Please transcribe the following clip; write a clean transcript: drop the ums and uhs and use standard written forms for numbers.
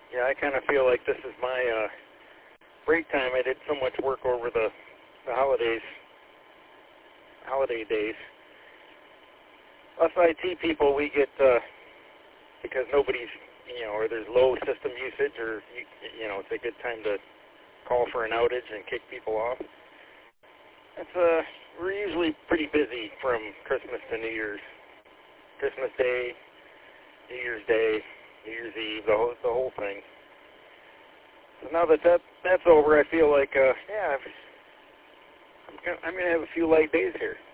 Yeah, I kind of feel like this is my break time. I did so much work over the holiday days. Us IT people, we get, because nobody's, or there's low system usage, or, it's a good time to call for an outage and kick people off. We're usually pretty busy from Christmas to New Year's. Christmas Day, New Year's Day, New Year's Eve, the whole thing. So now that's over, I feel like, I'm going to have a few light days here.